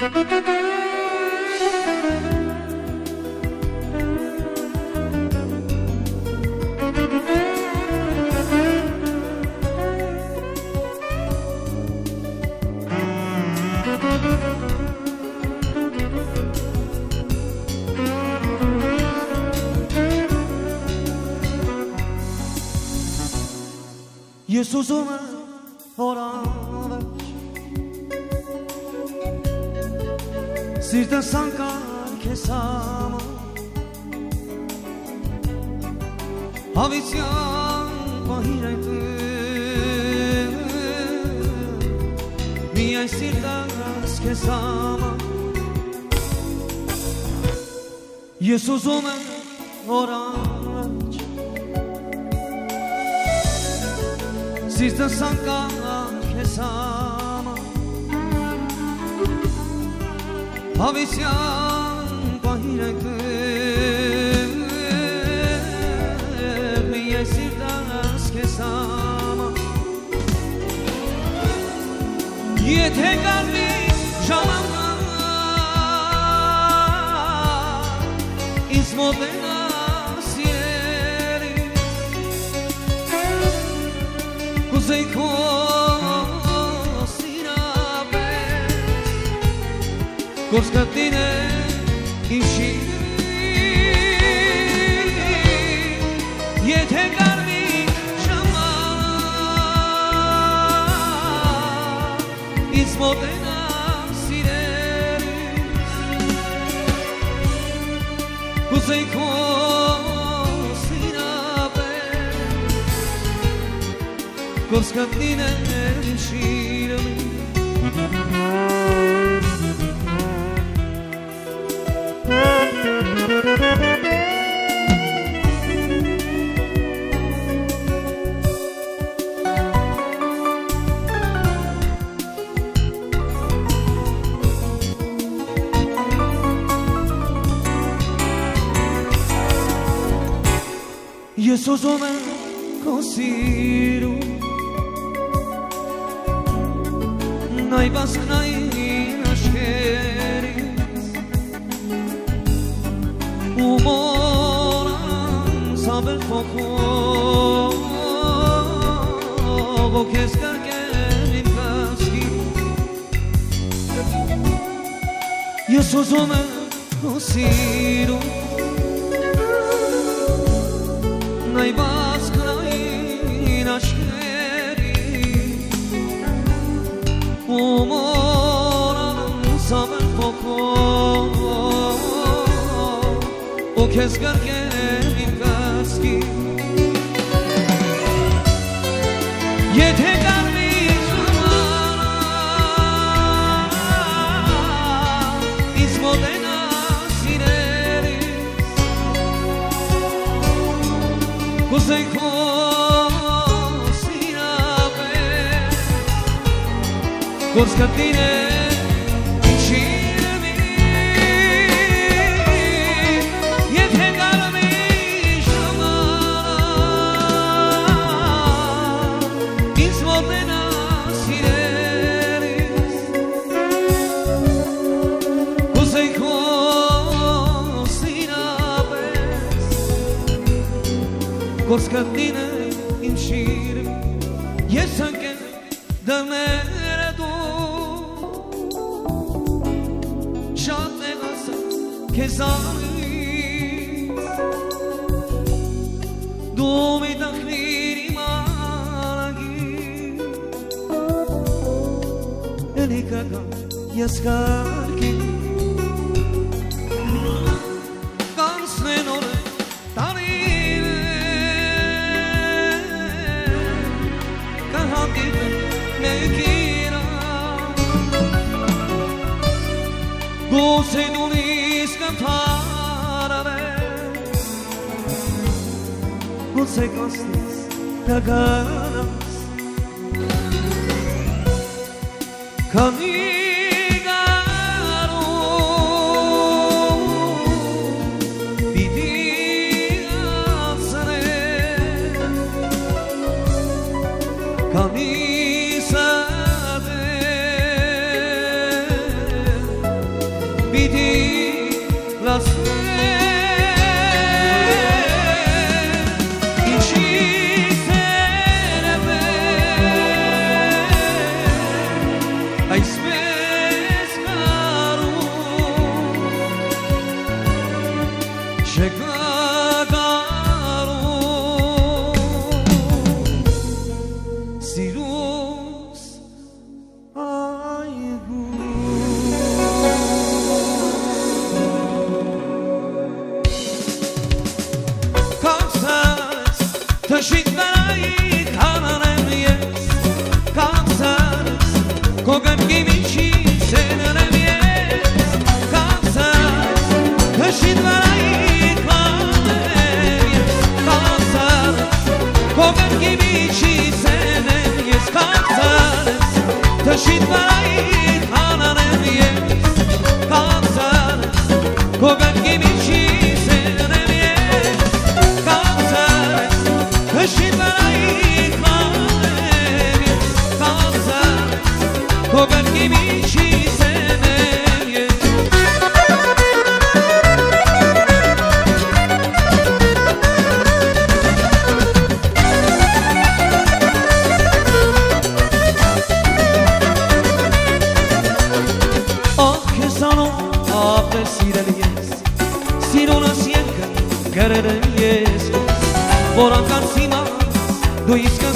Ես ուզում եմ հորանվեջ Սիրտս անկար քեզ համար Հավիտյան պահիր այդ Միայն սիրտս քեզ համար Ես ուզում եմ հորանվեջ Սիրտս անկար քեզ համար Հավիտյան պահիր այդ Միայն սիրտս քեզ համար Եթե գալվի ժամանակ Ինձ մոտենա Կուզեի քո սիրապես Գործ կտին է իմ շիրին Եթե գարվի ժամանակ Ինձ մոտենա սիրելիս Կուզեի քո Գործ կտնին է իմ շիրը Ես ուզում եմ քո սիրուն Նայ բասկնային աշկերից ու մորան սաբել փոխով ու քեզ կրկել իմ կասկի Ես ուզում եմ քո սիրուն Նայ բասկնային աշկերից Moran saber poco O kes gargen kaski Yete garmi Is modena sineris Kuzey ko Գործ կտին է իմ շիրմի Եթե գալում է ժամանակ Ինձ մոտենա սիրելիս Կուզեի քո սիրապես Գործ կտին է իմ շիրմի Ես ընկեմ դներ Քեզանից դու մի տխրիր իմ արագի Էլի կգամ ես կարգի Կանցնեն օրը տարիներ Կհանդիպեն մեկ իրար Գուցեն ունիս կընդհարավես Գուցե կասնես կգանաս Քանի գարուն պիտի անցնես Քանի սրտեր vidi la sera in citere ai spescaru Shekagaru Sirus Aigu Kamsas Tashitnarai Kananem yes Kamsas Kogan Gimichi Senanem yes Kamsas Tashitnarai Kananem yes Kamsas Kogan Gimichi Senanem yes Kamsas Tashitnarai Kananem yes Kamsas Kogan Gimichi Senanem yes Kamsas Tashitnarai Kananem yes Kamsas Kogan Gimichi Senanem yes che sono a Brasilies si non asienca querer yes por alcanzar do isca